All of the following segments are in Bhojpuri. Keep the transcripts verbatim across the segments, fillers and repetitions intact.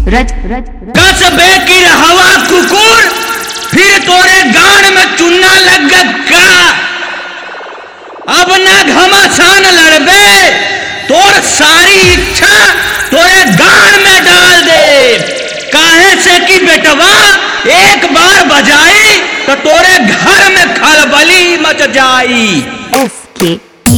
सूरज कसबे की हवा कुकुर, फिर तोरे गान में चुनना लग का। अब ना घमासान लड़बे, तोर सारी इच्छा तोरे गान में डाल दे। काहे से कि बेटवा एक बार बजाई तो तोरे घर में खलबली मच जाई। एस के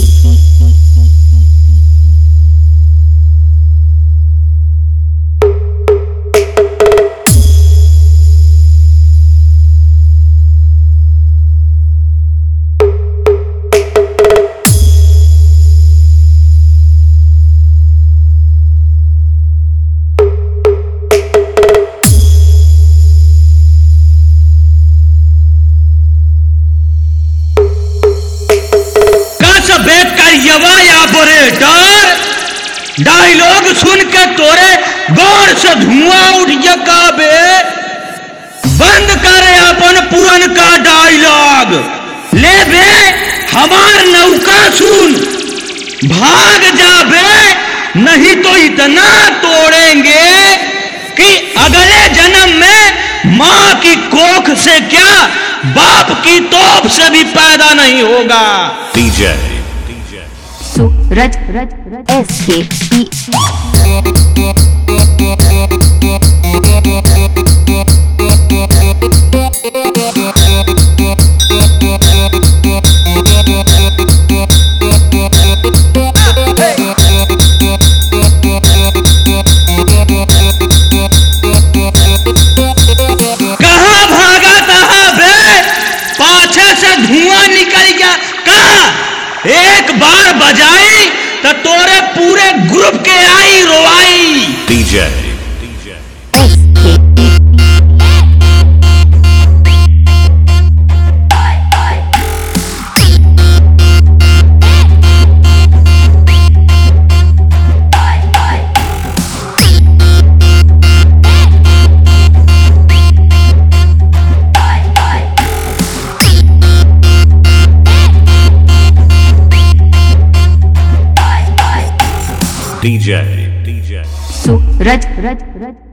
डायलॉग सुन के तोरे गौर से धुआं उठ जकाबे। बंद करे अपन पुरन का डायलॉग, ले बे हमार नौका सुन, भाग जाबे नहीं तो इतना तोड़ेंगे कि अगले जन्म में माँ की कोख से क्या बाप की तोप से भी पैदा नहीं होगा। डीजे सूरज एस के पी कहाँ भागा था बे, पाछे से धुआं निकल गया। कहाँ एक बार बजाई तो तोरे पूरे ग्रुप के आई रोवाई। DJ S K DJ DJ सूरज